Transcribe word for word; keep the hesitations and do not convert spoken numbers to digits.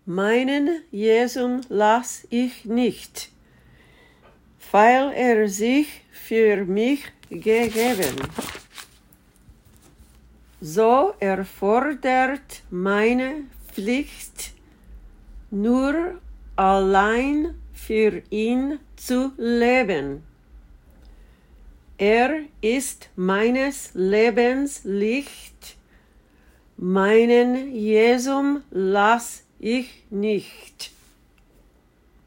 meinen Jesum lass ich nicht, weil er sich für mich gegeben. So erfordert meine Pflicht, nur allein für ihn zu leben. Er ist meines Lebens Licht, meinen Jesum lass ich nicht.